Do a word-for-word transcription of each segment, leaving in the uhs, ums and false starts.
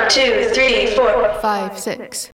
two, three, four, five, six.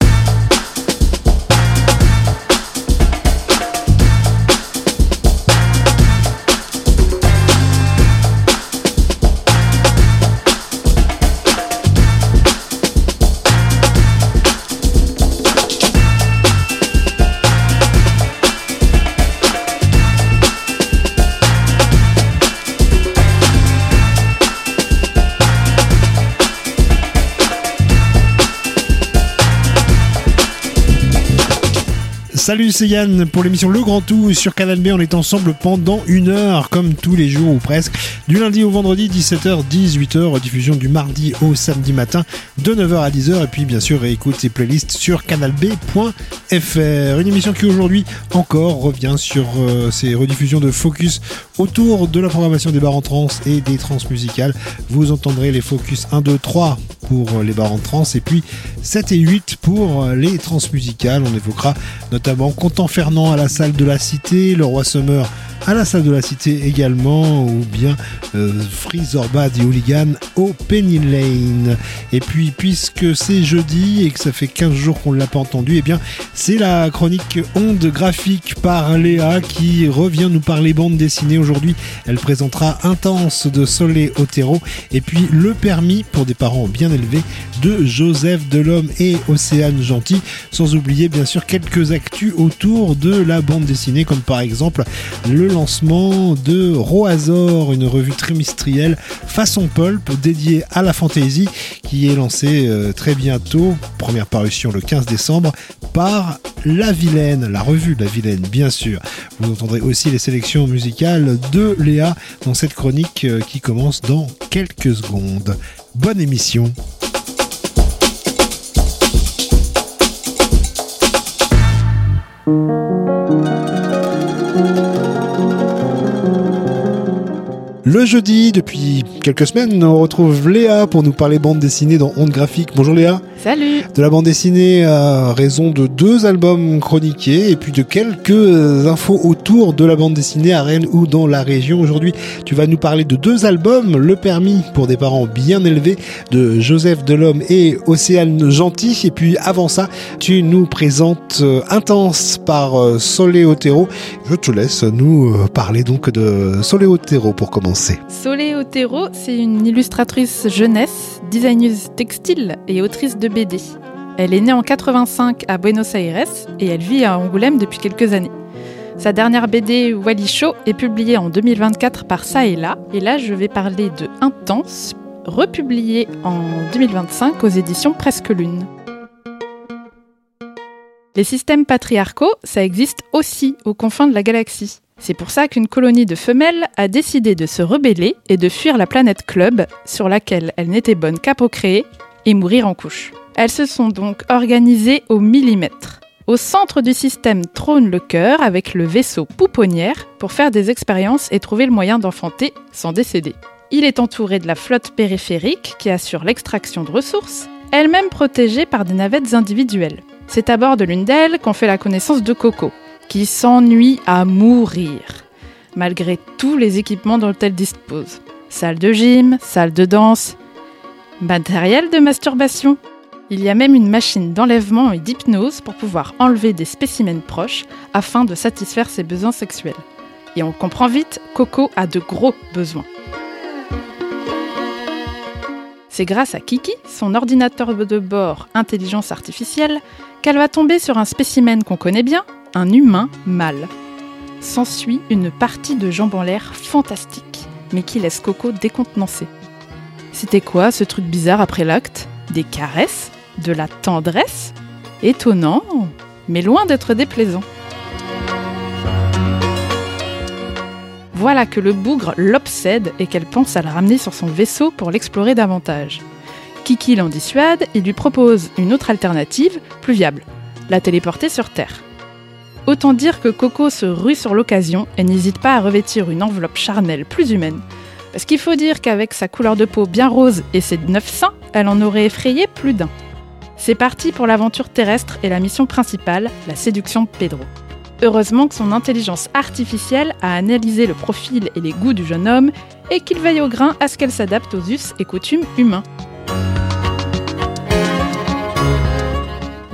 Salut, c'est Yann pour l'émission Le Grand Tout sur Canal B. On est ensemble pendant une heure, comme tous les jours ou presque, du lundi au vendredi, dix-sept heures, dix-huit heures, diffusion du mardi au samedi matin, de neuf heures à dix heures, et puis bien sûr réécoute ses playlists sur canal b point f r. Une émission qui aujourd'hui encore revient sur euh, ses rediffusions de focus autour de la programmation des bars en trance et des trans musicales. Vous entendrez les focus un, deux, trois pour les bars en trance, et puis sept et huit pour les trans musicales. On évoquera notamment Content Fernand à la salle de la Cité, Le Roi Summer à la salle de la Cité également, ou bien euh, Freeze Orbad et Hooligan au Penny Lane. Et puis puisque c'est jeudi et que ça fait quinze jours qu'on ne l'a pas entendu, et bien c'est la chronique onde graphique par Léa qui revient nous parler bande dessinée. Aujourd'hui elle présentera Intense de Solé Otero, et puis Le Permis pour des parents bien élevés de Joseph Delhomme et Océane Gentil, sans oublier bien sûr quelques actus autour de la bande dessinée, comme par exemple le lancement de Roazor, une revue trimestrielle façon pulp dédiée à la fantasy qui est lancée euh, très bientôt, première parution le quinze décembre par La Vilaine, la revue La Vilaine bien sûr. Vous entendrez aussi les sélections musicales de Léa dans cette chronique euh, qui commence dans quelques secondes. Bonne émission. Le jeudi, depuis quelques semaines, on retrouve Léa pour nous parler bande dessinée dans Onde Graphique. Bonjour Léa. Salut. De la bande dessinée à raison de deux albums chroniqués et puis de quelques infos autour de la bande dessinée à Rennes ou dans la région. Aujourd'hui, tu vas nous parler de deux albums, Le Permis pour des parents bien élevés de Joseph Delhomme et Océane Gentil. Et puis avant ça, tu nous présentes Intense par Solé Otero. Je te laisse nous parler donc de Solé Otero pour commencer. Solé Otero, c'est une illustratrice jeunesse, designeuse textile et autrice de B D. Elle est née en quatre-vingt-cinq à Buenos Aires et elle vit à Angoulême depuis quelques années. Sa dernière B D, Wally Show, est publiée en deux mille vingt-quatre par Ça et Là. Et là, je vais parler de Intense, republiée en deux mille vingt-cinq aux éditions Presque Lune. Les systèmes patriarcaux, ça existe aussi aux confins de la galaxie. C'est pour ça qu'une colonie de femelles a décidé de se rebeller et de fuir la planète Club, sur laquelle elles n'étaient bonnes qu'à procréer et mourir en couche. Elles se sont donc organisées au millimètre. Au centre du système trône le cœur avec le vaisseau pouponnière pour faire des expériences et trouver le moyen d'enfanter sans décéder. Il est entouré de la flotte périphérique qui assure l'extraction de ressources, elle-même protégée par des navettes individuelles. C'est à bord de l'une d'elles qu'on fait la connaissance de Coco, qui s'ennuie à mourir, malgré tous les équipements dont elle dispose. Salle de gym, salle de danse, matériel de masturbation. Il y a même une machine d'enlèvement et d'hypnose pour pouvoir enlever des spécimens proches afin de satisfaire ses besoins sexuels. Et on comprend vite, Coco a de gros besoins. C'est grâce à Kiki, son ordinateur de bord intelligence artificielle, qu'elle va tomber sur un spécimen qu'on connaît bien, un humain mâle. S'ensuit une partie de jambes en l'air fantastique, mais qui laisse Coco décontenancée. C'était quoi ce truc bizarre après l'acte ? Des caresses ? De la tendresse ? Étonnant, mais loin d'être déplaisant. Voilà que le bougre l'obsède et qu'elle pense à le ramener sur son vaisseau pour l'explorer davantage. Kiki l'en dissuade et lui propose une autre alternative, plus viable, la téléporter sur Terre. Autant dire que Coco se rue sur l'occasion et n'hésite pas à revêtir une enveloppe charnelle plus humaine. Parce qu'il faut dire qu'avec sa couleur de peau bien rose et ses neuf seins, elle en aurait effrayé plus d'un. C'est parti pour l'aventure terrestre et la mission principale, la séduction de Pedro. Heureusement que son intelligence artificielle a analysé le profil et les goûts du jeune homme et qu'il veille au grain à ce qu'elle s'adapte aux us et coutumes humains.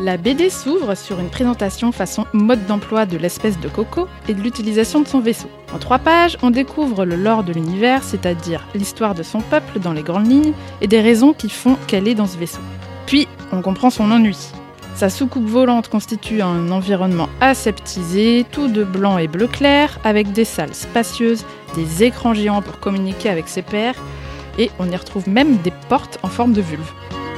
La B D s'ouvre sur une présentation façon mode d'emploi de l'espèce de Coco et de l'utilisation de son vaisseau. En trois pages, on découvre le lore de l'univers, c'est-à-dire l'histoire de son peuple dans les grandes lignes et des raisons qui font qu'elle est dans ce vaisseau. Puis, on comprend son ennui. Sa soucoupe volante constitue un environnement aseptisé, tout de blanc et bleu clair, avec des salles spacieuses, des écrans géants pour communiquer avec ses pairs, et on y retrouve même des portes en forme de vulve.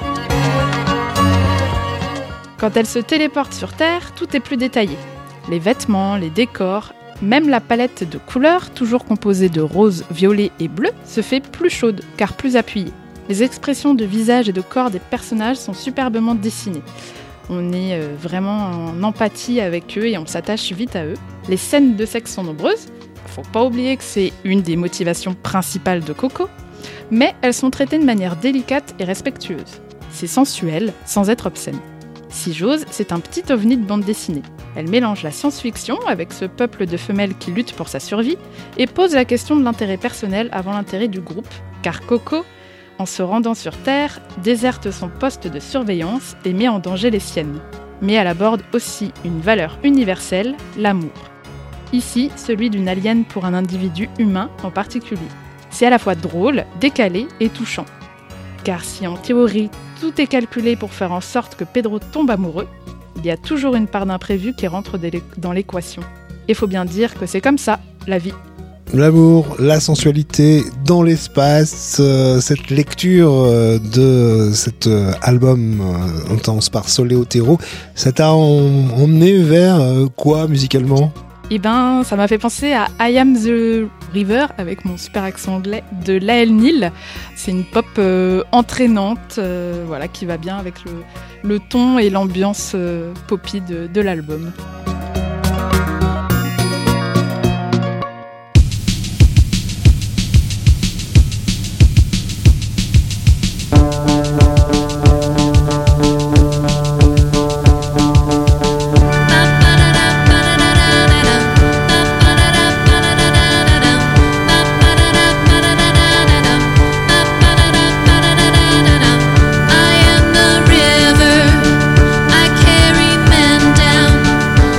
Quand elle se téléporte sur Terre, tout est plus détaillé. Les vêtements, les décors, même la palette de couleurs, toujours composée de rose, violet et bleu, se fait plus chaude, car plus appuyée. Les expressions de visage et de corps des personnages sont superbement dessinées. On est vraiment en empathie avec eux et on s'attache vite à eux. Les scènes de sexe sont nombreuses. Faut pas oublier que c'est une des motivations principales de Coco, mais elles sont traitées de manière délicate et respectueuse. C'est sensuel, sans être obscène. Si j'ose, c'est un petit ovni de bande dessinée. Elle mélange la science-fiction avec ce peuple de femelles qui lutte pour sa survie et pose la question de l'intérêt personnel avant l'intérêt du groupe, car Coco, en se rendant sur Terre, déserte son poste de surveillance et met en danger les siennes. Mais elle aborde aussi une valeur universelle, l'amour. Ici, celui d'une alien pour un individu humain en particulier. C'est à la fois drôle, décalé et touchant. Car si en théorie, tout est calculé pour faire en sorte que Pedro tombe amoureux, il y a toujours une part d'imprévu qui rentre dans l'équation. Et faut bien dire que c'est comme ça, la vie. L'amour, la sensualité dans l'espace, euh, cette lecture euh, de cet euh, album euh, intense par Solé Otero, ça t'a en, emmené vers euh, quoi musicalement ? Eh ben, ça m'a fait penser à I Am the River, avec mon super accent anglais, de Lael Neal. C'est une pop euh, entraînante, euh, voilà, qui va bien avec le, le ton et l'ambiance euh, poppy de, de l'album. I am the river, I carry men down.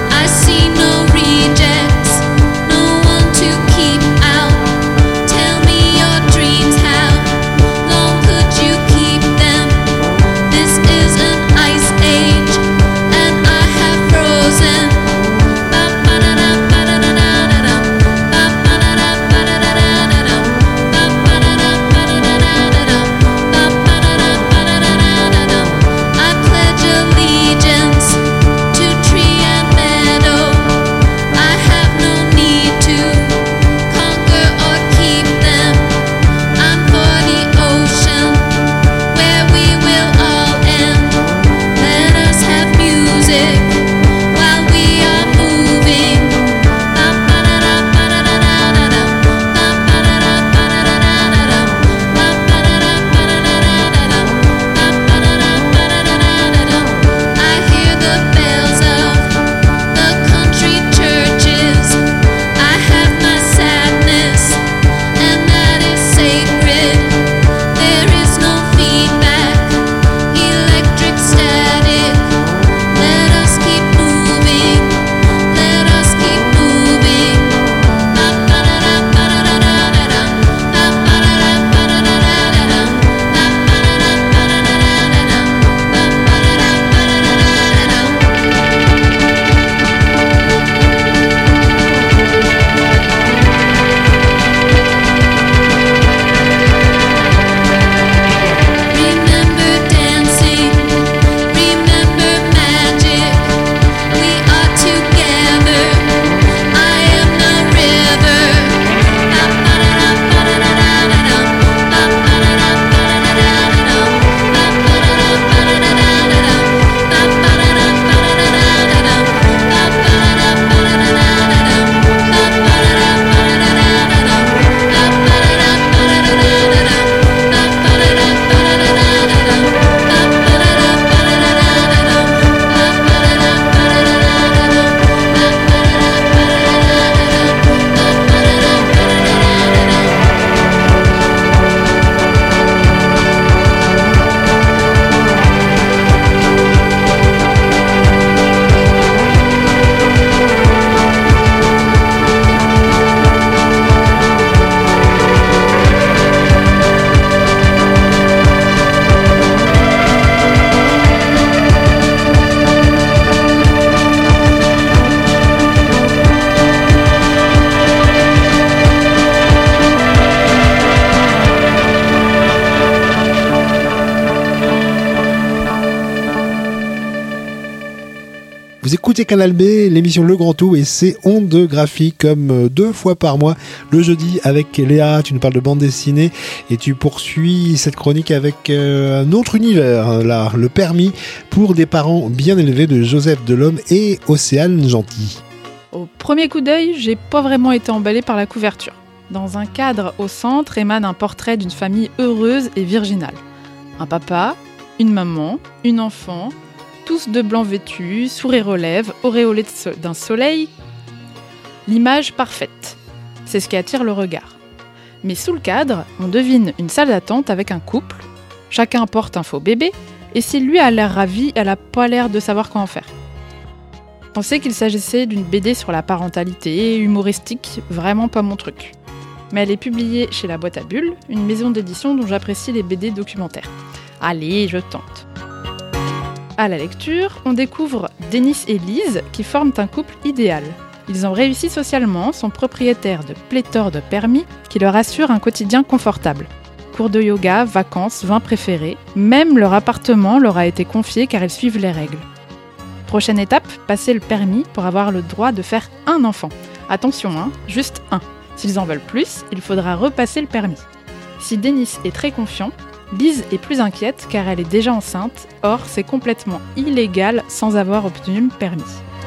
Vous écoutez Canal B, l'émission Le Grand Tout et c'est Ondes Graphiques comme deux fois par mois le jeudi avec Léa. Tu nous parles de bande dessinée et tu poursuis cette chronique avec euh, un autre univers, là, le permis pour des parents bien élevés de Joseph Delhomme et Océane Gentil. Au premier coup d'œil, j'ai pas vraiment été emballée par la couverture. Dans un cadre au centre émane un portrait d'une famille heureuse et virginale. Un papa, une maman, une enfant, tous de blanc vêtus, sourire aux lèvres, auréolés d'un soleil. L'image parfaite. C'est ce qui attire le regard. Mais sous le cadre, on devine une salle d'attente avec un couple. Chacun porte un faux bébé, et si lui a l'air ravi, elle n'a pas l'air de savoir quoi en faire. Je pensais qu'il s'agissait d'une B D sur la parentalité, humoristique, vraiment pas mon truc. Mais elle est publiée chez La Boîte à Bulles, une maison d'édition dont j'apprécie les B D documentaires. Allez, je tente. À la lecture, on découvre Denis et Lise qui forment un couple idéal. Ils ont réussi socialement, sont propriétaires de pléthore de permis qui leur assurent un quotidien confortable. Cours de yoga, vacances, vins préférés, même leur appartement leur a été confié car ils suivent les règles. Prochaine étape, passer le permis pour avoir le droit de faire un enfant. Attention, hein, juste un. S'ils en veulent plus, il faudra repasser le permis. Si Denis est très confiant, Lise est plus inquiète car elle est déjà enceinte, or c'est complètement illégal sans avoir obtenu le permis.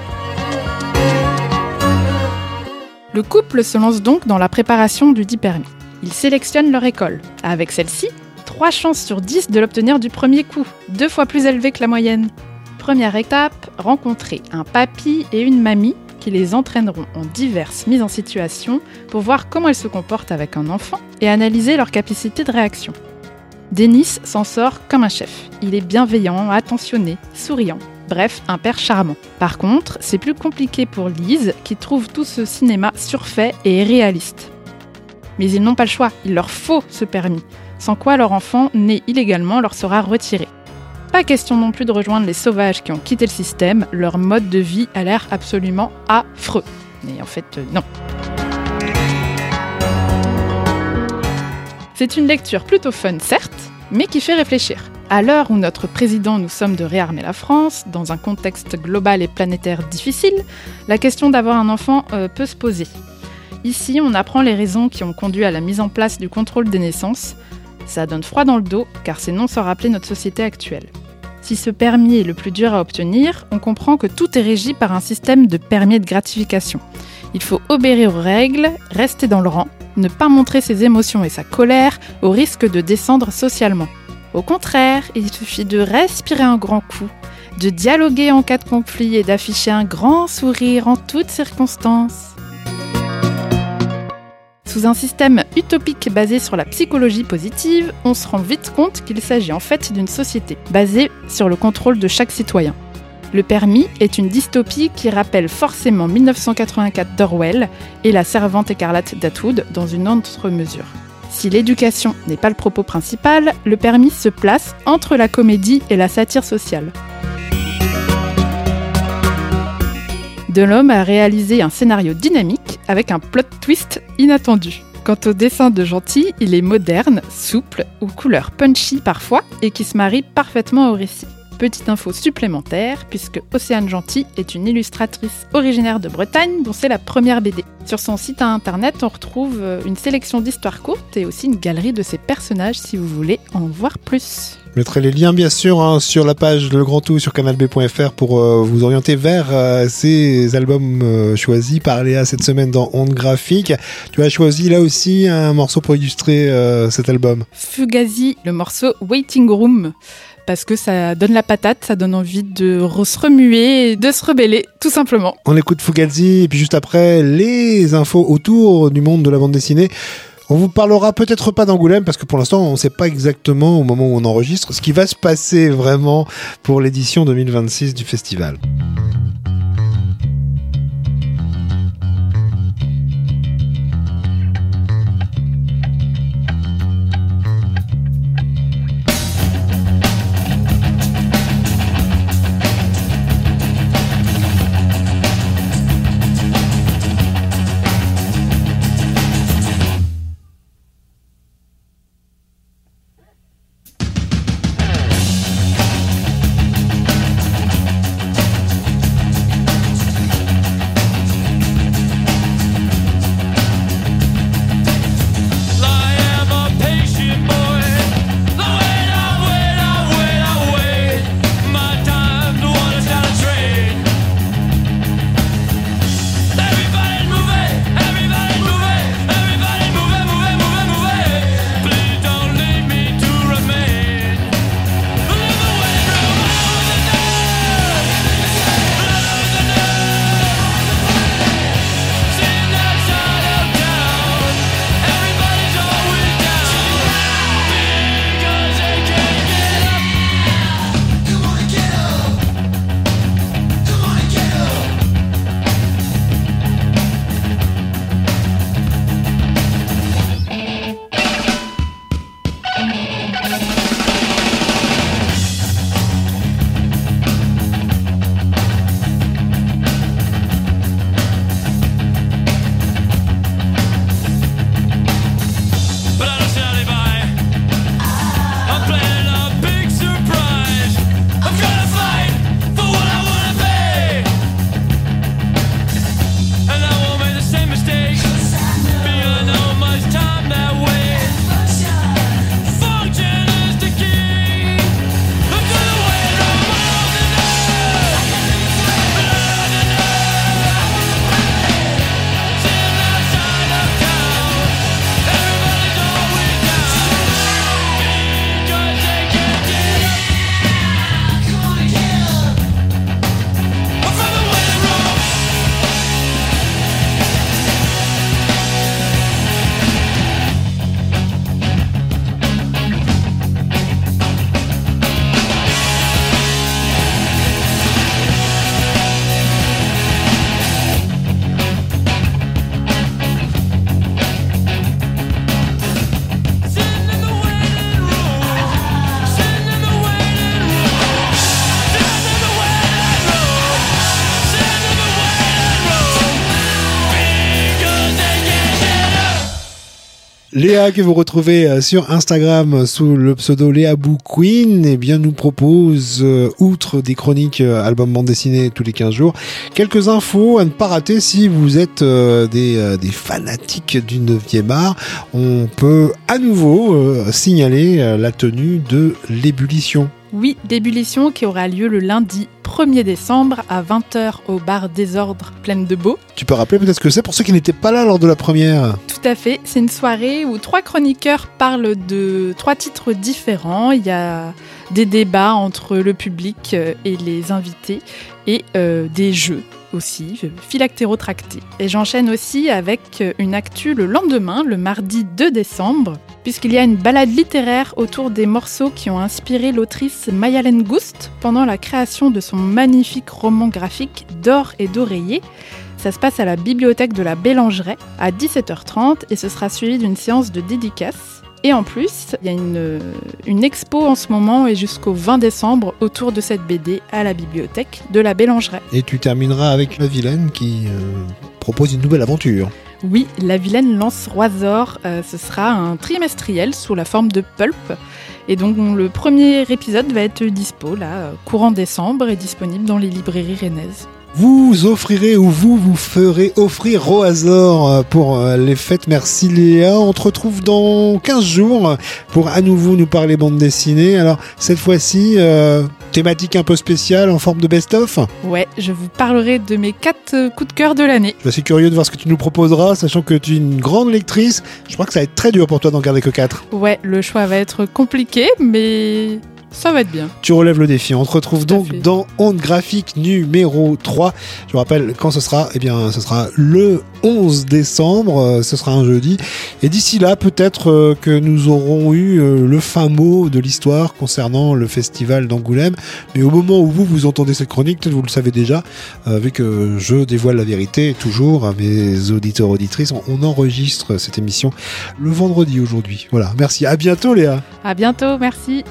Le couple se lance donc dans la préparation du dit permis. Ils sélectionnent leur école. Avec celle-ci, trois chances sur dix de l'obtenir du premier coup, deux fois plus élevées que la moyenne. Première étape, rencontrer un papy et une mamie qui les entraîneront en diverses mises en situation pour voir comment elles se comportent avec un enfant et analyser leur capacité de réaction. Denis s'en sort comme un chef. Il est bienveillant, attentionné, souriant. Bref, un père charmant. Par contre, c'est plus compliqué pour Lise, qui trouve tout ce cinéma surfait et irréaliste. Mais ils n'ont pas le choix, il leur faut ce permis, sans quoi leur enfant, né illégalement, leur sera retiré. Pas question non plus de rejoindre les sauvages qui ont quitté le système, leur mode de vie a l'air absolument affreux. Mais en fait, euh, non. C'est une lecture plutôt fun, certes, mais qui fait réfléchir. À l'heure où notre président nous somme de réarmer la France, dans un contexte global et planétaire difficile, la question d'avoir un enfant euh, peut se poser. Ici, on apprend les raisons qui ont conduit à la mise en place du contrôle des naissances. Ça donne froid dans le dos, car c'est non sans rappeler notre société actuelle. Si ce permis est le plus dur à obtenir, on comprend que tout est régi par un système de permis de gratification. Il faut obéir aux règles, rester dans le rang, ne pas montrer ses émotions et sa colère au risque de descendre socialement. Au contraire, il suffit de respirer un grand coup, de dialoguer en cas de conflit et d'afficher un grand sourire en toutes circonstances. Sous un système utopique basé sur la psychologie positive, on se rend vite compte qu'il s'agit en fait d'une société basée sur le contrôle de chaque citoyen. Le permis est une dystopie qui rappelle forcément dix-neuf cent quatre-vingt-quatre d'Orwell et La Servante écarlate d'Atwood dans une autre mesure. Si l'éducation n'est pas le propos principal, le permis se place entre la comédie et la satire sociale. Delhomme a réalisé un scénario dynamique avec un plot twist inattendu. Quant au dessin de Gentil, il est moderne, souple, aux couleurs punchy parfois et qui se marie parfaitement au récit. Petite info supplémentaire, puisque Océane Gentil est une illustratrice originaire de Bretagne dont c'est la première B D. Sur son site internet, on retrouve une sélection d'histoires courtes et aussi une galerie de ses personnages si vous voulez en voir plus. Je mettrai les liens bien sûr hein, sur la page Le Grand Tout sur canal b point f r pour euh, vous orienter vers euh, ces albums euh, choisis par Léa cette semaine dans Ondes Graphiques. Tu as choisi là aussi un morceau pour illustrer euh, cet album. Fugazi, le morceau Waiting Room. Parce que ça donne la patate, ça donne envie de se remuer et de se rebeller, tout simplement. On écoute Fugazi et puis juste après, les infos autour du monde de la bande dessinée. On vous parlera peut-être pas d'Angoulême parce que pour l'instant on ne sait pas exactement au moment où on enregistre ce qui va se passer vraiment pour l'édition deux mille vingt-six du festival. Léa, que vous retrouvez sur Instagram sous le pseudo Léa Boo Queen, eh bien, nous propose, euh, outre des chroniques euh, albums bande dessinée tous les quinze jours, quelques infos à ne pas rater si vous êtes euh, des, euh, des fanatiques du neuvième art. On peut à nouveau euh, signaler euh, la tenue de l'ébullition. Oui, l'ébullition qui aura lieu le lundi premier décembre à vingt heures au bar Désordre, Plaine de Beau. Tu peux rappeler peut-être ce que c'est pour ceux qui n'étaient pas là lors de la première? Tout à fait, c'est une soirée où trois chroniqueurs parlent de trois titres différents. Il y a des débats entre le public et les invités et euh, des jeux aussi, phylactérotractés. Et j'enchaîne aussi avec une actu le lendemain, le mardi deux décembre, puisqu'il y a une balade littéraire autour des morceaux qui ont inspiré l'autrice Mayalène Gust pendant la création de son magnifique roman graphique D'or et d'oreiller. Ça se passe à la bibliothèque de la Bélangeraie à dix-sept heures trente et ce sera suivi d'une séance de dédicace. Et en plus, il y a une, une expo en ce moment et jusqu'au vingt décembre autour de cette B D à la bibliothèque de la Bélangeraie. Et tu termineras avec La Vilaine qui euh, propose une nouvelle aventure. Oui, La Vilaine lance Roisor. Euh, ce sera un trimestriel sous la forme de pulp. Et donc le premier épisode va être dispo là, courant décembre et disponible dans les librairies rennaises. Vous offrirez ou vous vous ferez offrir Roisor pour les fêtes. Merci Léa. On te retrouve dans quinze jours pour à nouveau nous parler bande dessinée. Alors cette fois-ci, euh, thématique un peu spéciale en forme de best-of. Ouais, je vous parlerai de mes quatre coups de cœur de l'année. Je suis assez curieux de voir ce que tu nous proposeras, sachant que tu es une grande lectrice. Je crois que ça va être très dur pour toi d'en garder que quatre. Ouais, le choix va être compliqué, mais ça va être bien. Tu relèves le défi. On te retrouve Tout à donc fait. dans Onde Graphique numéro trois. Je vous rappelle quand ce sera. Eh bien, ce sera le onze décembre. Euh, ce sera un jeudi. Et d'ici là, peut-être euh, que nous aurons eu euh, le fin mot de l'histoire concernant le festival d'Angoulême. Mais au moment où vous, vous entendez cette chronique, peut-être vous le savez déjà, euh, vu que je dévoile la vérité toujours à mes auditeurs auditrices. On, on enregistre cette émission le vendredi aujourd'hui. Voilà. Merci. À bientôt, Léa. À bientôt, merci.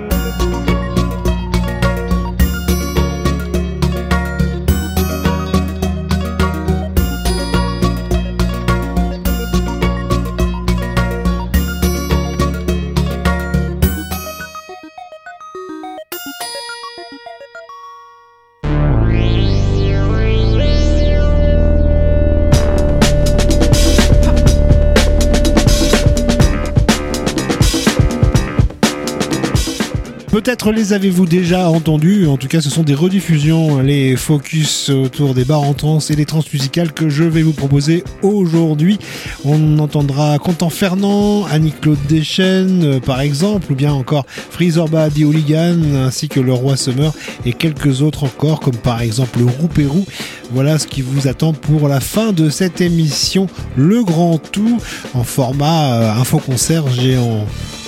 Peut-être les avez-vous déjà entendus, en tout cas ce sont des rediffusions, les focus autour des bars en trance et des trans musicales que je vais vous proposer aujourd'hui. On entendra Quentin Fernand, Annie-Claude Deschênes par exemple, ou bien encore Freezerba The Hooligan, ainsi que Le Roi Summer et quelques autres encore, comme par exemple le Roux-Pérou. Voilà ce qui vous attend pour la fin de cette émission, le grand tout en format euh, info-concert géant.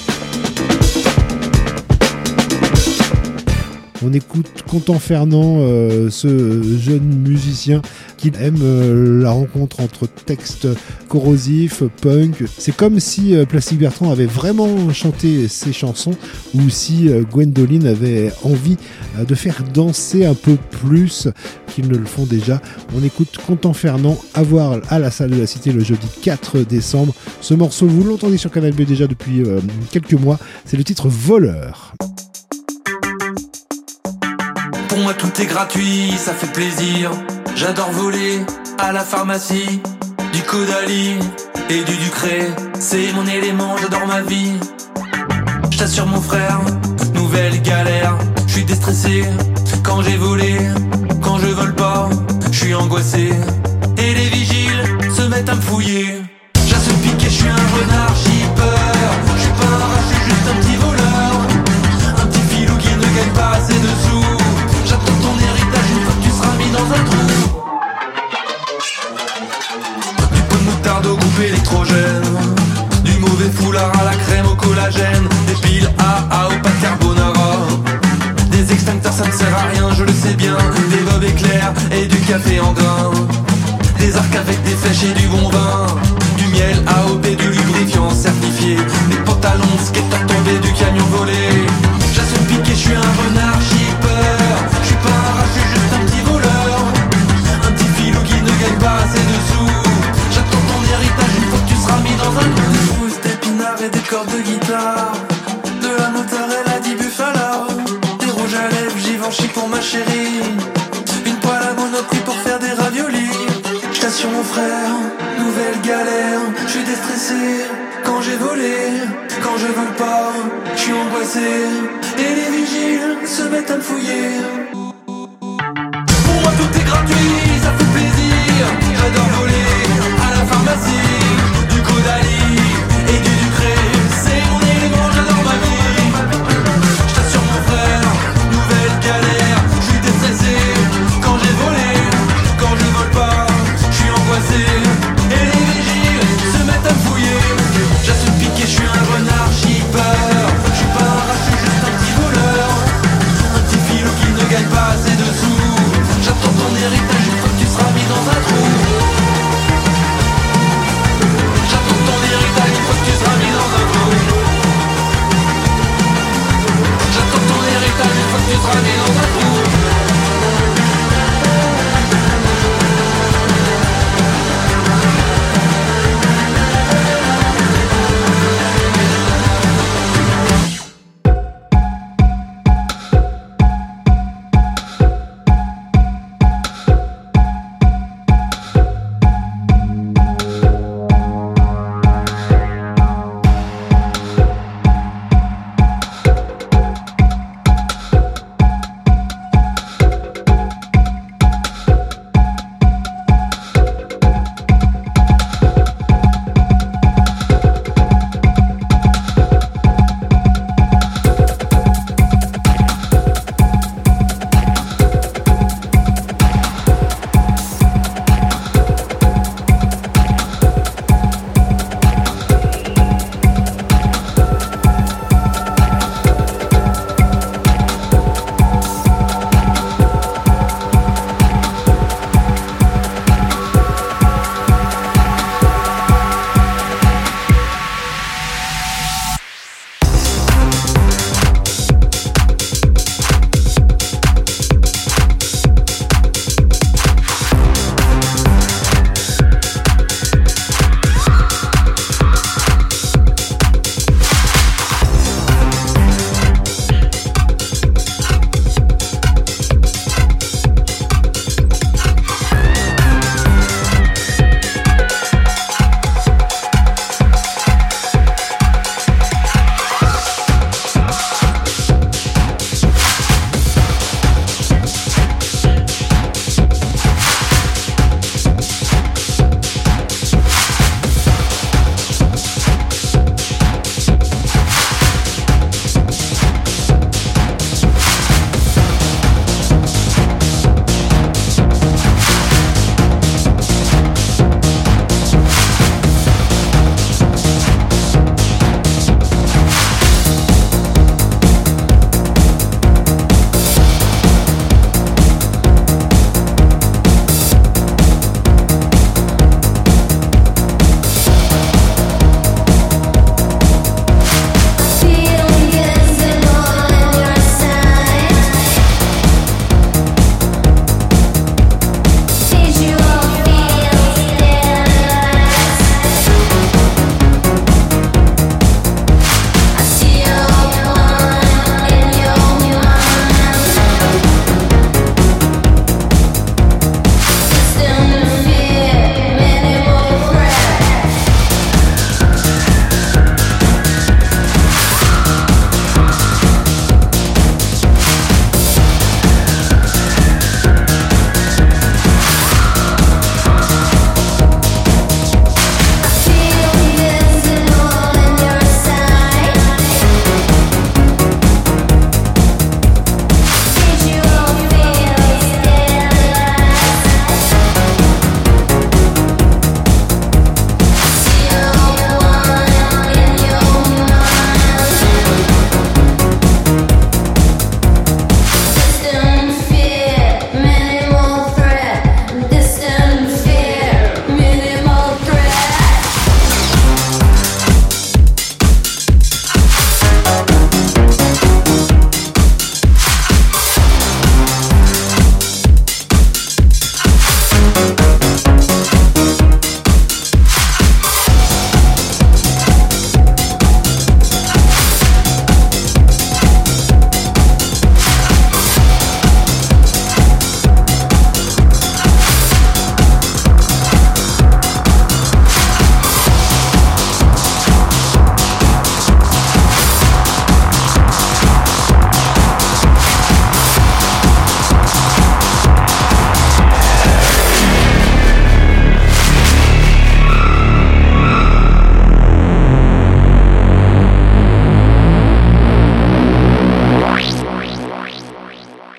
On écoute Quentin Fernand, euh, ce jeune musicien qui aime euh, la rencontre entre textes corrosifs, punk. C'est comme si euh, Plastic Bertrand avait vraiment chanté ses chansons ou si euh, Gwendoline avait envie euh, de faire danser un peu plus qu'ils ne le font déjà. On écoute Quentin Fernand à voir à la salle de la Cité le jeudi quatre décembre. Ce morceau, vous l'entendez sur Canal B déjà depuis euh, quelques mois. C'est le titre Voleur. Pour moi tout est gratuit, ça fait plaisir. J'adore voler à la pharmacie, du Caudalie et du Ducré. C'est mon élément, j'adore ma vie. Je t'assure mon frère, nouvelle galère. Je suis déstressé quand j'ai volé, quand je vole pas, je suis angoissé. Et les vigiles se mettent à me fouiller. J'assume le piquet, je suis un renard shipper. Je suis pas un rat, je suis juste un petit voleur. Un petit filou qui ne gagne pas assez de sous. J'attends ton héritage une fois que tu seras mis dans un trou. Du pot de moutarde au groupe électrogène, du mauvais foulard à la crème au collagène, des piles A A au pas de carbonara, des extincteurs ça ne sert à rien, je le sais bien, des bobs éclairs et du café en grain, des arcs avec des flèches et du bon vin, du miel A O P, du lubrifiant certifié, des pantalons skateurs tombés du camion volé. J'assume piqué, je suis un renard shipper. Je suis pas un rat, je suis juste un petit voleur. Un petit filou qui ne gagne pas assez de sous. J'attends ton héritage une fois que tu seras mis dans un trou. blanchi pour ma chérie. Une poêle à monoprix pour faire des raviolis. J't'assure mon frère, nouvelle galère. J'suis déstressé quand j'ai volé. Quand je vole pas, j'suis angoissé. Et les vigiles se mettent à me fouiller. Pour moi tout est gratuit, ça fait plaisir. J'adore voler à la pharmacie. Du Caudalie et du Ducré, c'est mon élément, j'adore ma vie. J't'assure mon frère, nouvelle galère. J'suis déstressé quand j'ai volé. Quand je vole pas, j'suis angoissé. Et les vigiles se mettent à me fouiller. J'assume piquer, j'suis un renard, j'y peur. J'suis pas un rat, j'suis juste un petit voleur.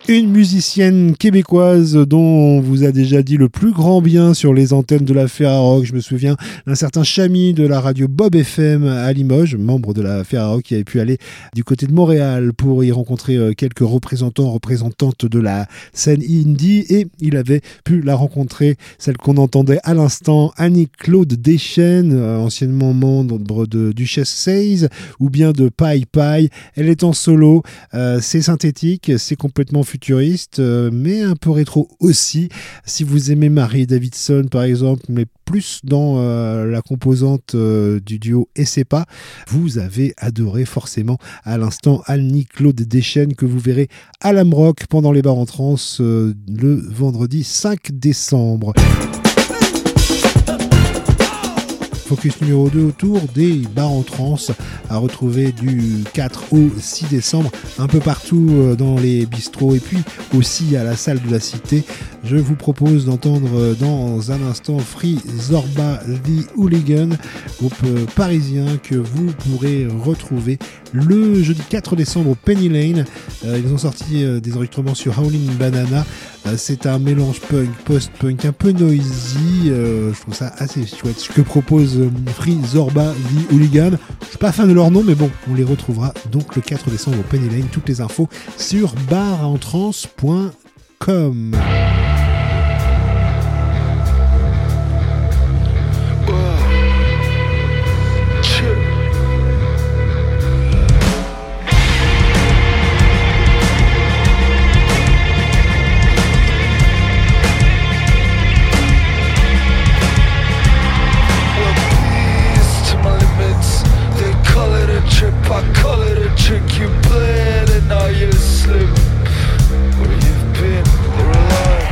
Une musicienne québécoise dont on vous a déjà dit le plus grand bien sur les antennes de la Ferrarock. Je me souviens d'un certain Chami de la radio Bob F M à Limoges, membre de la Ferrarock, qui avait pu aller du côté de Montréal pour y rencontrer quelques représentants, représentantes de la scène indie, et il avait pu la rencontrer, celle qu'on entendait à l'instant, Annie-Claude Deschênes, anciennement membre de Duchesse Says ou bien de Pai Pai. Elle est en solo, euh, c'est synthétique, c'est complètement futuriste, euh, mais un peu rétro aussi. Si vous aimez Marie Davidson par exemple, mais plus dans euh, la composante euh, du duo Et c'est pas, vous avez adoré forcément à l'instant Annie-Claude Deschênes, que vous verrez à l'Amrock pendant les bars en trance euh, le vendredi cinq décembre. Focus numéro deux autour des bars en trance à retrouver du quatre au six décembre un peu partout dans les bistrots et puis aussi à la salle de la Cité. Je vous propose d'entendre dans un instant Free Zorba The Hooligan, groupe parisien que vous pourrez retrouver le jeudi quatre décembre au Penny Lane. Euh, ils ont sorti euh, des enregistrements sur Howling Banana. Euh, c'est un mélange punk, post-punk, un peu noisy. Euh, je trouve ça assez chouette. Ce que propose euh, Free Zorba The Hooligan. Je suis pas fan de leur nom, mais bon, on les retrouvera donc le quatre décembre au Penny Lane. Toutes les infos sur bar en trance point com. I call it a trick you played and now you slip. Where you've been, the reliance.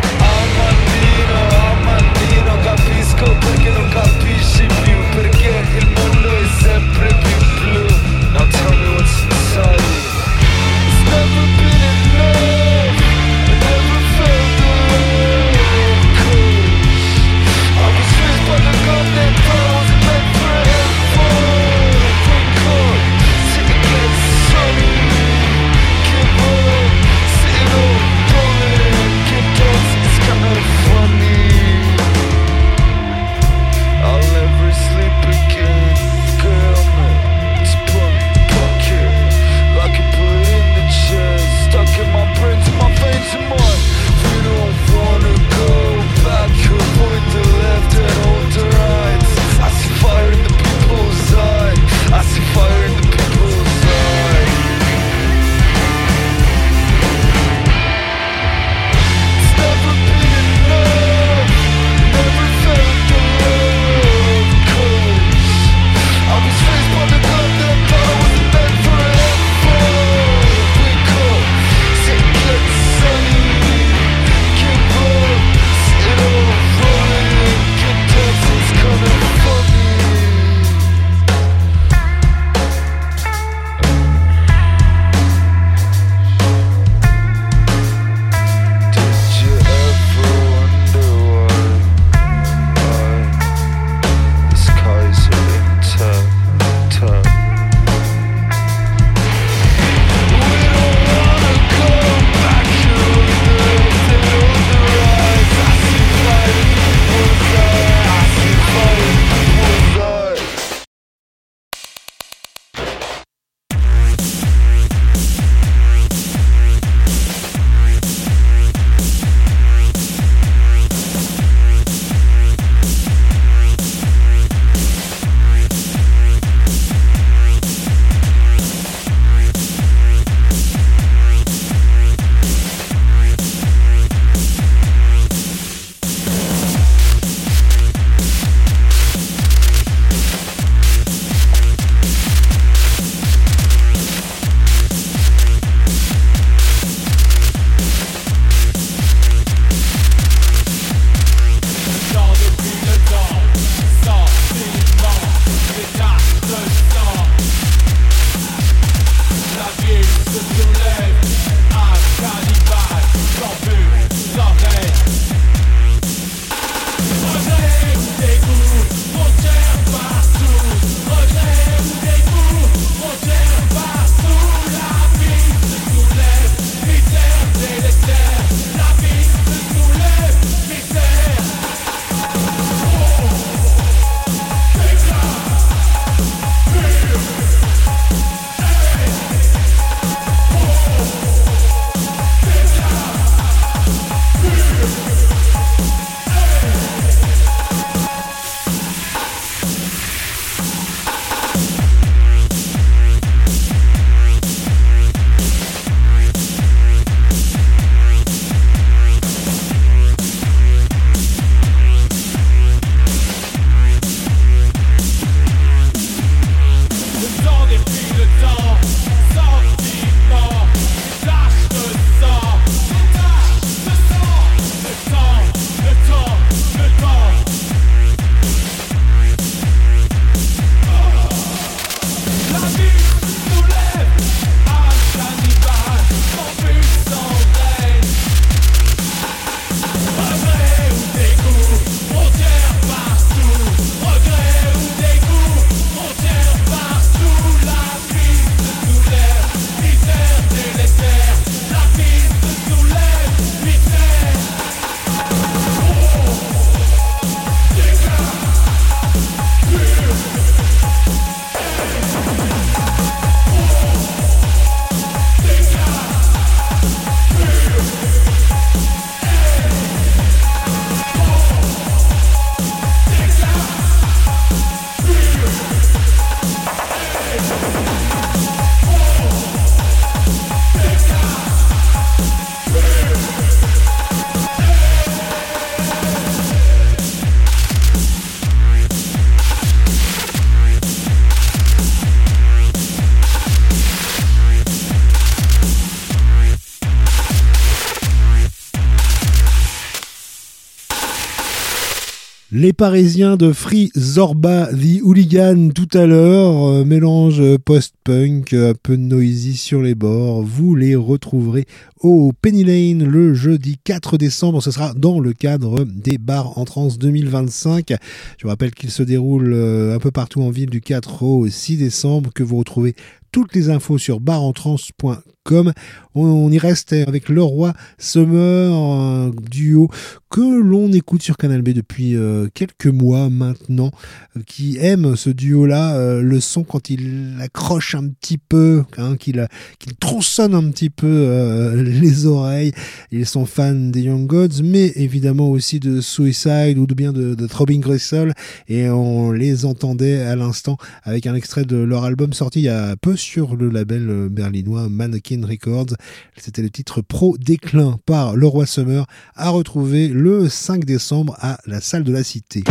Les Parisiens de Free Zorba The Hooligan tout à l'heure, euh, mélange post-punk, un peu noisy sur les bords. Vous les retrouverez au Penny Lane le jeudi quatre décembre. Ce sera dans le cadre des Bars en Trance deux mille vingt-cinq. Je vous rappelle qu'il se déroule euh, un peu partout en ville du quatre au six décembre, que vous retrouvez toutes les infos sur bar en trance point com. On, on y reste avec Leroy Summer, un duo que l'on écoute sur Canal B depuis euh, quelques mois maintenant, euh, qui aime ce duo-là, euh, le son quand il accroche un petit peu, hein, qu'il, qu'il tronçonne un petit peu euh, les oreilles. Ils sont fans des Young Gods, mais évidemment aussi de Suicide ou de bien de, de Throbbing Gristle, et on les entendait à l'instant avec un extrait de leur album sorti il y a peu sur le label berlinois Mannequin Records. C'était le titre Pro Déclin par Leroy Summer, à retrouver le cinq décembre à la Salle de la Cité.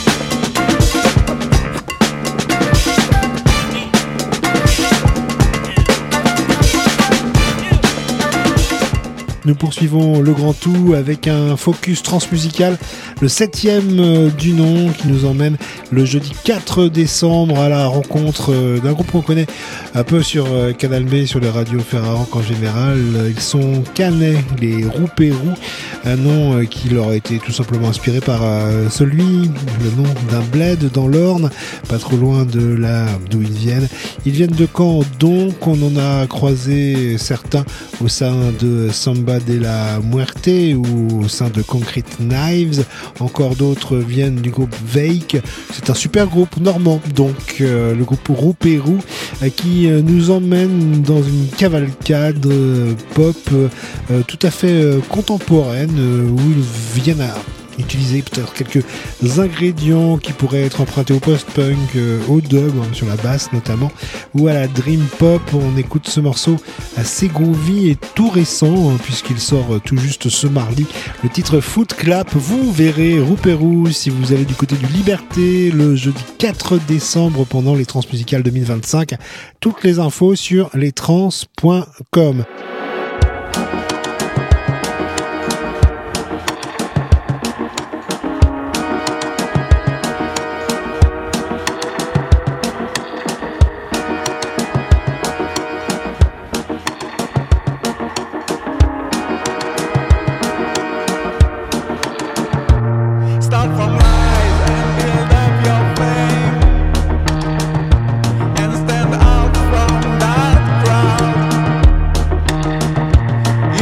Nous poursuivons le grand tout avec un focus transmusical, le septième du nom, qui nous emmène le jeudi quatre décembre à la rencontre d'un groupe qu'on connaît un peu sur Canal B, sur les radios Ferrarank en général. Ils sont Canet, les Roupérous, un nom qui leur a été tout simplement inspiré par celui, le nom d'un bled dans l'Orne, pas trop loin de là d'où ils viennent. Ils viennent de Caen, donc on en a croisé certains au sein de Samba de la Muerte ou au sein de Concrete Knives. Encore d'autres viennent du groupe Veik. C'est un super groupe normand, donc euh, le groupe Roupérou, euh, qui euh, nous emmène dans une cavalcade euh, pop euh, tout à fait euh, contemporaine, euh, où ils viennent à utiliser peut-être quelques ingrédients qui pourraient être empruntés au post-punk, euh, au dub, hein, sur la basse notamment, ou à la dream pop. On écoute ce morceau assez groovy et tout récent, hein, puisqu'il sort tout juste ce mardi. Le titre Foot Clap. Vous verrez Roupérou si vous allez du côté du Liberté le jeudi quatre décembre pendant les Transmusicales deux mille vingt-cinq. Toutes les infos sur les trans point com. You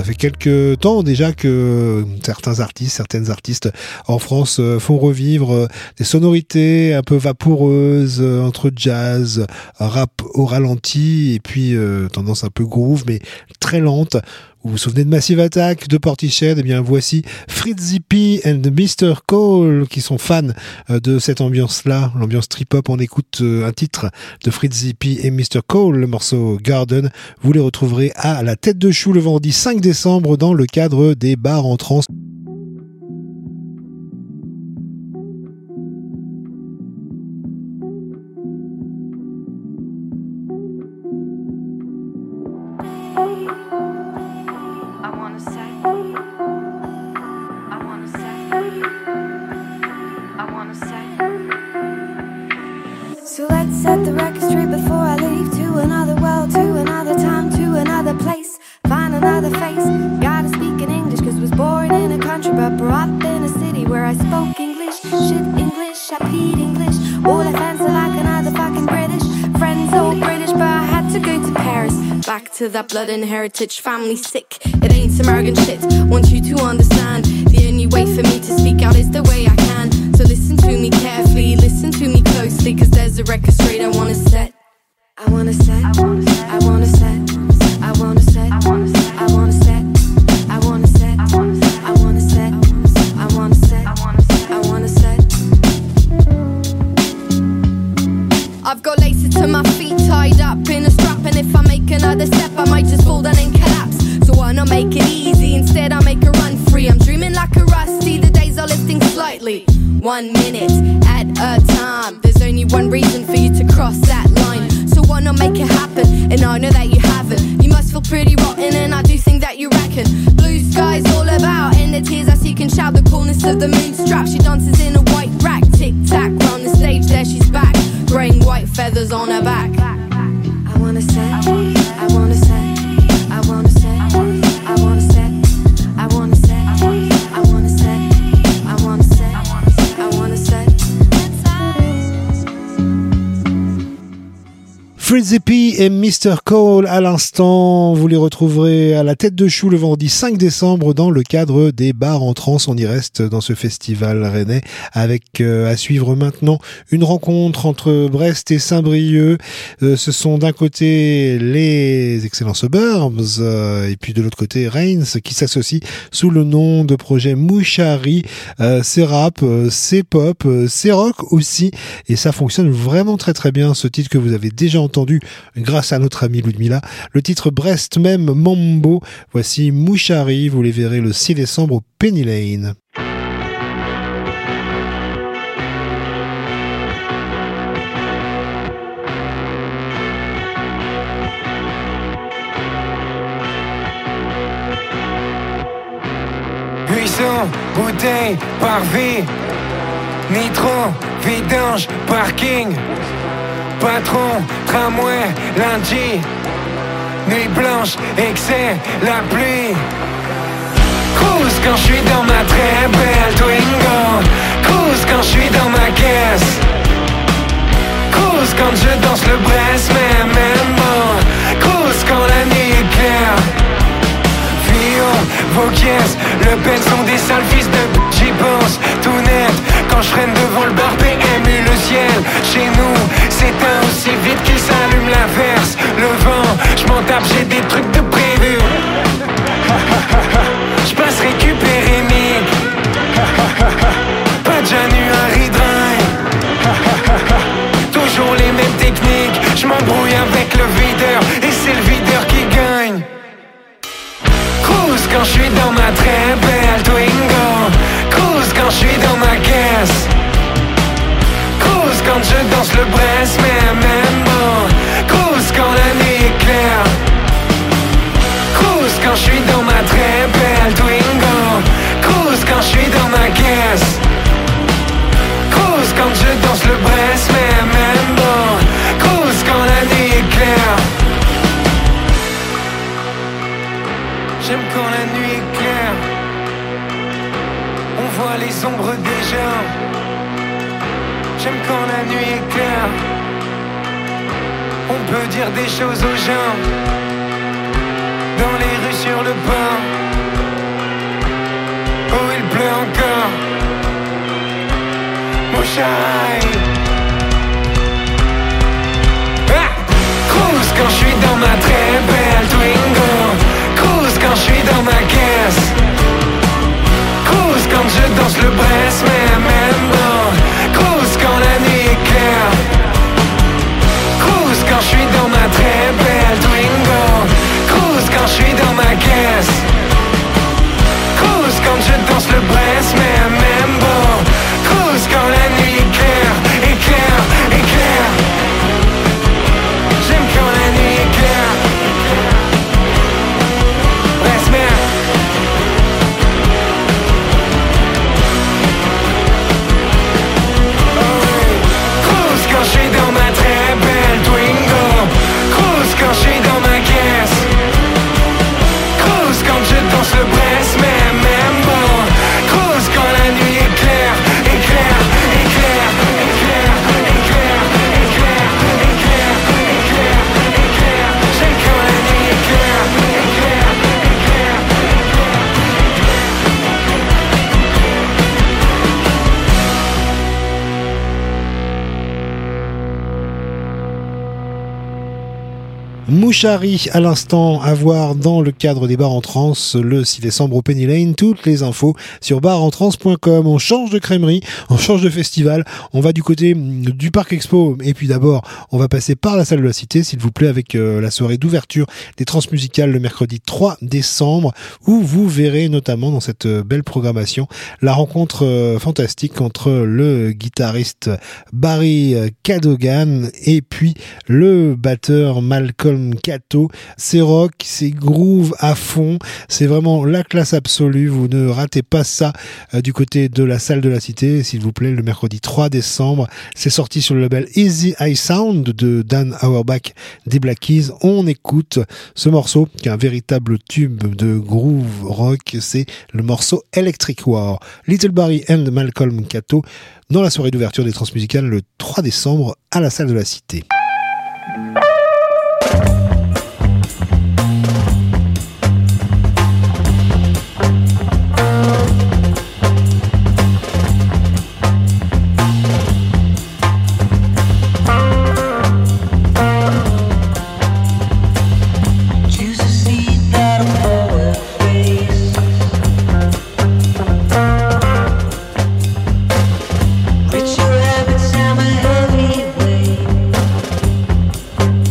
fait quelques temps déjà que certains artistes, certaines artistes en France font revivre des sonorités un peu vaporeuses entre jazz, rap au ralenti et puis euh, tendance un peu groove mais très lente. Vous vous souvenez de Massive Attack, de Portishead? Eh bien, voici Fritzy P and mister Cole qui sont fans de cette ambiance-là, l'ambiance trip-hop. On écoute un titre de Fritzy P et mister Cole, le morceau Garden. Vous les retrouverez à la Tête de Chou le vendredi cinq décembre dans le cadre des bars en trance. Set the record straight before I leave to another world, to another time, to another place. Find another face. Gotta speak in English, cause was born in a country but brought up in a city where I spoke English. Shit English, I peed English. All I fancy like another fucking British. Friends all British, but I had to go to Paris. Back to that blood and heritage, family sick. It ain't some arrogant shit, want you to understand. The only way for me to speak out is the way I can. So listen to me carefully, listen to me closely, cause there's a record straight I wanna set. I wanna set, I wanna set, I wanna set, I wanna set, I wanna set, I wanna set, I wanna set, I wanna set, I wanna set, I wanna set. I've got laces to my feet tied up in a strap, and if I make another step I might just fall down and collapse. So why not make it easy, instead I make a run free. I'm dreaming like a rusty, the days are lifting slightly. One minute at a time. There's only one reason for you to cross that line. So why not make it happen? And I know that you haven't. You must feel pretty rotten, and I do think that you reckon. Blue skies all about, and the tears I see can shout the coolness of the moon strap. She dances in a white rack, tic tac round the stage. There she's back, growing white feathers on her back. I wanna set, I wanna set, I wanna set, I wanna set, I wanna set, I wanna set, I wanna set, I wanna set. Fritzy P et mister Cole à l'instant, vous les retrouverez à la Tête de Chou le vendredi cinq décembre dans le cadre des bars en trance. On y reste dans ce festival rennais avec euh, à suivre maintenant une rencontre entre Brest et Saint-Brieuc. Euh, ce sont d'un côté les excellents Suburbs euh, et puis de l'autre côté Reigns qui s'associent sous le nom de projet Mouchari. Euh, c'est rap, euh, c'est pop, euh, c'est rock aussi et ça fonctionne vraiment très très bien. Ce titre que vous avez déjà entendu grâce à notre amie Ludmilla, le titre Brest même Mambo. Voici Mouchari, vous les verrez le six décembre au Penny Lane. huit cents bouteilles par vie, nitro, vidange, parking. Patron, tramway, lundi, nuit blanche, excès, la pluie. Cruise quand je suis dans ma très belle Twingo. Cruise quand je suis dans ma caisse. Cruise quand je danse le Brest, mais même bon. Cruise quand la nuit est claire. Fillon, vos caisses, le pen sont des sales fils de b***, j'y pense tout net. Quand je freine devant le bar P M U, le ciel chez nous s'éteint aussi vite qu'il s'allume l'inverse. Le vent, je m'en tape, j'ai des trucs de prévu. Je passe récupérer Nick. Pas de January Dry. Toujours les mêmes techniques. Je m'embrouille avec le videur et c'est le videur qui gagne. Cruise quand je suis dans ma très belle Twingo. Cruise quand je suis dans ma caisse. Cruise quand je danse le Brest, mais même bon. Cruise quand la nuit est claire. Cruise quand je suis dans ma très belle Twingo. Cruise quand je suis dans ma caisse. Cruise quand je danse le Brest, mais même bon. Cruise quand la nuit est claire. J'aime quand la nuit est claire. On voit les ombres des gens. J'aime quand la nuit est claire. On peut dire des choses aux gens. dans les rues sur le port. Oh, il pleut encore. Moucharaï. Ah! Cruise quand je suis dans ma très belle Twingo. Cruise quand je suis dans ma caisse. Cruise quand je danse le Brest, mais même bon. Cruise quand la nuit est claire. Cruise quand je suis dans ma très belle Twingo. Cruise quand je suis dans ma caisse. Cruise quand je danse le Brest, mais même bon. Cruise quand la nuit est claire, est claire, est claire. J'aime quand la nuit est claire. Brest, mer. Cruise quand je suis dans ma très belle Twingo. Cruise quand je suis dans ma caisse. Cruise quand je danse le Brest, mais même bon. Cruise quand la nuit est claire, est claire, est claire, est claire, est claire, est claire, est claire, est claire, est claire. J'aime quand la nuit est claire, est claire, est claire, est claire. Mouchari à l'instant à voir dans le cadre des bars en trance le six décembre au Penny Lane. Toutes les infos sur bar en trance point com. On change de crèmerie, on change de festival, on va du côté du Parc Expo et puis d'abord on va passer par la salle de la Cité s'il vous plaît avec euh, la soirée d'ouverture des Transmusicales le mercredi trois décembre où vous verrez notamment dans cette belle programmation la rencontre euh, fantastique entre le guitariste Barry Cadogan et puis le batteur Malcolm Cato. C'est rock, c'est groove à fond, c'est vraiment la classe absolue. Vous ne ratez pas ça euh, du côté de la salle de la Cité, s'il vous plaît, le mercredi trois décembre. C'est sorti sur le label Easy Eye Sound de Dan Auerbach des Black Keys. On écoute ce morceau qui est un véritable tube de groove rock. C'est le morceau Electric War. Little Barry and Malcolm Cato dans la soirée d'ouverture des Transmusicales le trois décembre à la salle de la Cité. Rich your habits, I'm a heavyweight.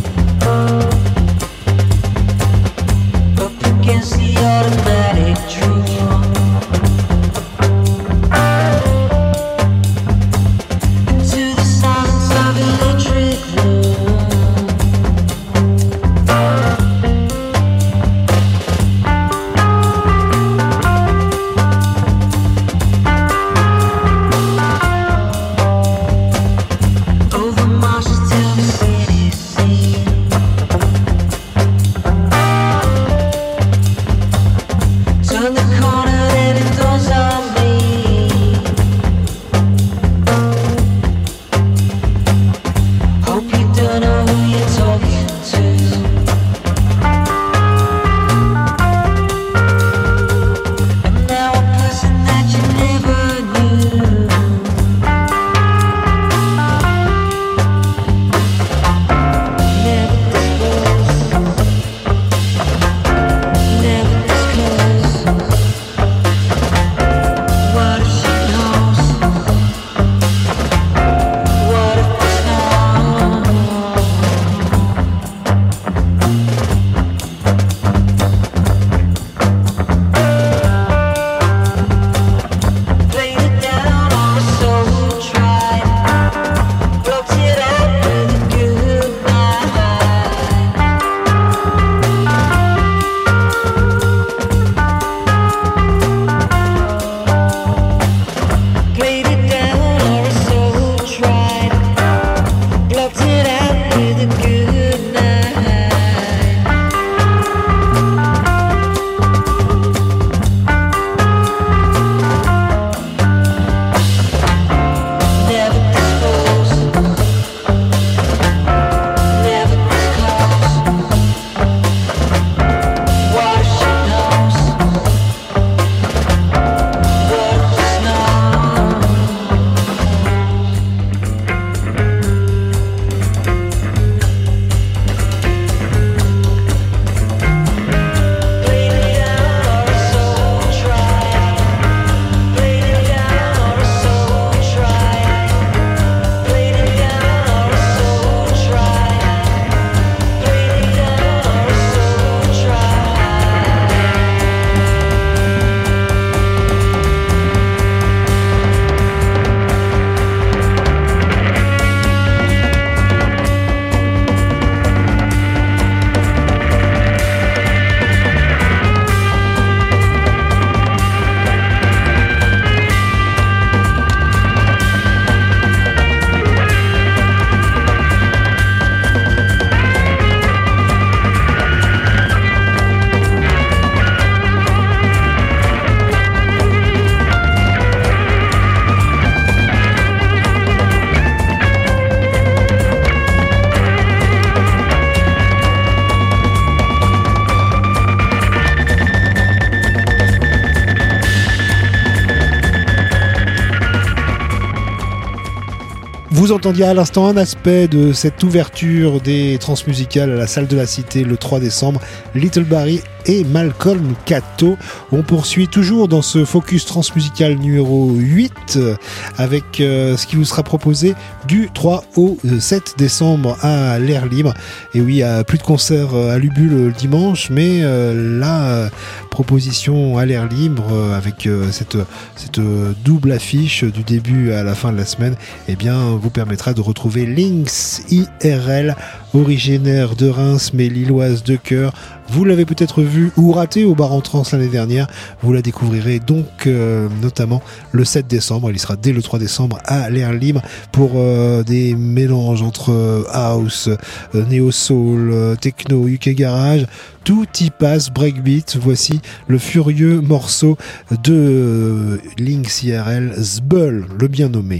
Vous entendiez à l'instant un aspect de cette ouverture des transmusicales à la salle de la Cité le trois décembre, Little Barry et Malcolm Cato. On poursuit toujours dans ce focus transmusical numéro huit avec euh, ce qui vous sera proposé du trois au sept décembre à l'air libre. Et oui, il y a plus de concerts à l'Ubu le dimanche, mais euh, la euh, proposition à l'air libre euh, avec euh, cette, cette double affiche du début à la fin de la semaine, eh bien, vous permettra de retrouver Lynx I R L, originaire de Reims mais lilloise de cœur. Vous l'avez peut-être vu ou raté au bar en trans l'année dernière. Vous la découvrirez donc euh, notamment le sept décembre. Elle y sera dès le trois décembre à l'air libre pour euh, des mélanges entre euh, house, euh, néo-soul, euh, techno, U K garage. Tout y passe, breakbeat. Voici le furieux morceau de euh, Lynx I R L, Zbull, le bien nommé.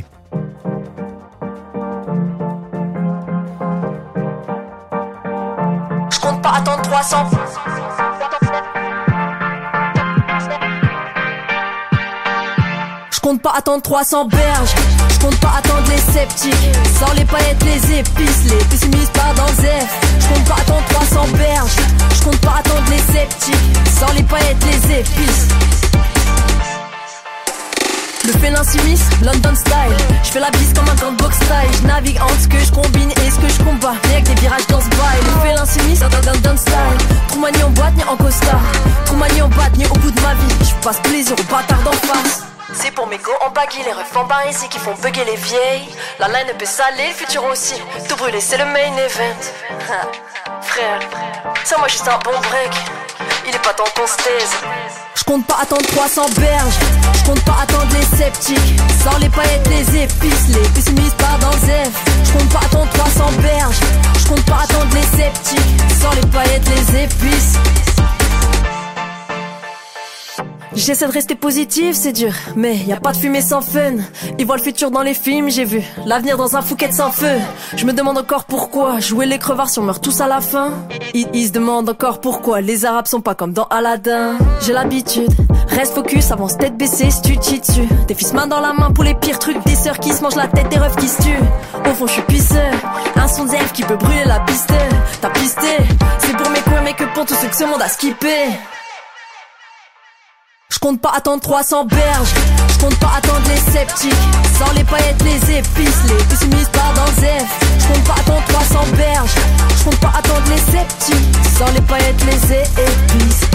Pas attendre trois cents. Je compte pas attendre trois cents berges. Je compte pas attendre les sceptiques. Sans les paillettes, les épices. Les pessimistes pas dans le zef. Je compte pas attendre trois cents berges. Je compte pas attendre les sceptiques. Sans les paillettes, les épices. Le félin s'immisce, London style. Je fais la bise comme un grand box style. Je navigue entre ce que je combine et ce que je combats. Rien que des virages dans ce bail. Le félin s'immisce, London style. Trop manié en boîte ni en costard. Trop manié en batte ni au bout de ma vie. Je passe plaisir aux bâtards d'en face. C'est pour mes go en baggy, les refs en bas ici qui font bugger les vieilles. La line peut saler, le futur aussi. Tout brûler, c'est le main event. Frère, c'est moi juste un bon break. Il est pas temps qu'on se taise. Je compte pas attendre trois cents berges. Je compte pas attendre les sceptiques. Sans les paillettes, les épices. Les pessimistes pas dans le zef. Je compte pas attendre trois cents berges. Je compte pas attendre les sceptiques. Sans les paillettes, les épices. J'essaie de rester positif, c'est dur, mais y a pas de fumée sans fun. Ils voient le futur dans les films, j'ai vu l'avenir dans un Phuket sans feu. Je me demande encore pourquoi jouer les crevards si on meurt tous à la fin. Ils, ils se demandent encore pourquoi les arabes sont pas comme dans Aladdin. J'ai l'habitude, reste focus, avance tête baissée, si tu te dessus. Des fils main dans la main pour les pires trucs, des sœurs qui se mangent la tête, des refs qui se tuent. Au fond je suis pisseur, un son de zèle qui peut brûler la piste. T'as pisté, c'est pour mes coins mais que pour tous ceux que ce monde a skippé. Je compte pas attendre trois cents berges. Je compte pas attendre les sceptiques. Sans les paillettes, les épices. Les pessimistes pas dans le zef. Je compte pas attendre trois cents berges. Je compte pas attendre les sceptiques. Sans les paillettes, les épices.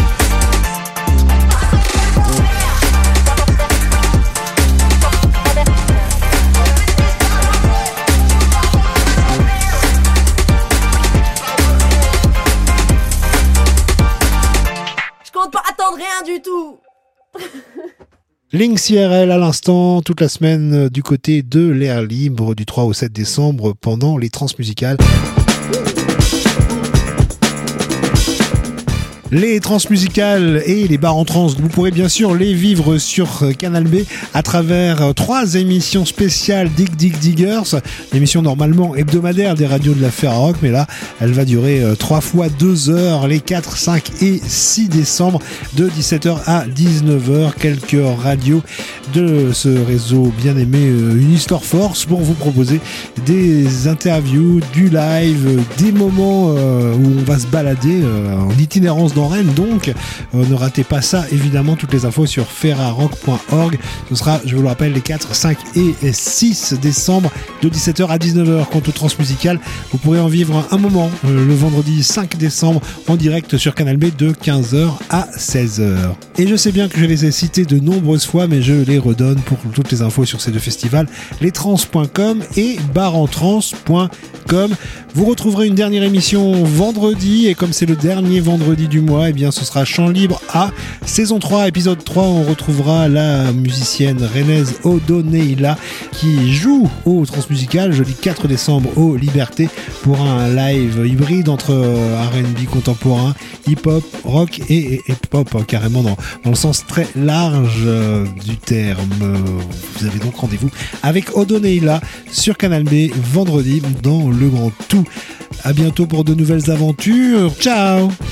Je compte pas attendre rien du tout. Lynx I R L à l'instant, toute la semaine du côté de l'air libre du trois au sept décembre pendant les transmusicales. Les transmusicales et les bars en trans, vous pourrez bien sûr les vivre sur Canal B à travers trois émissions spéciales Dig Dig Diggers, l'émission normalement hebdomadaire des radios de la Ferrarock, mais là elle va durer trois fois deux heures les quatre, cinq et six décembre de dix-sept heures à dix-neuf heures. Quelques radios de ce réseau bien aimé Unistore Force pour vous proposer des interviews, du live, des moments où on va se balader en itinérance dans Rennes, donc euh, ne ratez pas ça. Évidemment, toutes les infos sur ferrarock point org. Ce sera, je vous le rappelle, les quatre, cinq et six décembre de dix-sept heures à dix-neuf heures. Quant au transmusical, vous pourrez en vivre un moment euh, le vendredi cinq décembre en direct sur Canal B de quinze heures à seize heures. Et je sais bien que je les ai cités de nombreuses fois, mais je les redonne pour toutes les infos sur ces deux festivals, lestrans point com et barentrans point com. Vous retrouverez une dernière émission vendredi, et comme c'est le dernier vendredi du mois, et eh bien ce sera Chant Libre à saison trois, épisode trois. On retrouvera la musicienne rennaise Odoneila qui joue au Transmusical jeudi quatre décembre au Liberté pour un live hybride entre R and B contemporain, hip-hop, rock et, et, et pop, hein, carrément dans, dans le sens très large euh, du terme. Vous avez donc rendez-vous avec Odoneila sur Canal B vendredi dans le Grand Tout. À bientôt pour de nouvelles aventures. Ciao.